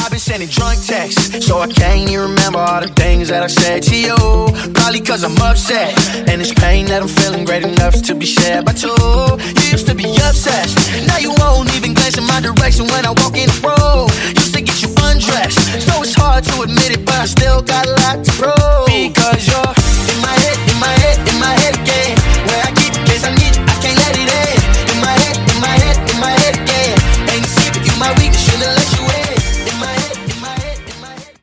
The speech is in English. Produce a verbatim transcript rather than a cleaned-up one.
I've been sending drunk texts, so I can't even remember all the things that I said to you. Probably cause I'm upset, and it's pain that I'm feeling great enough to be shared by two. You used to be obsessed, now you won't even glance in my direction when I walk in the room. Used to get you undressed, so it's hard to admit it, but I still got a lot to prove.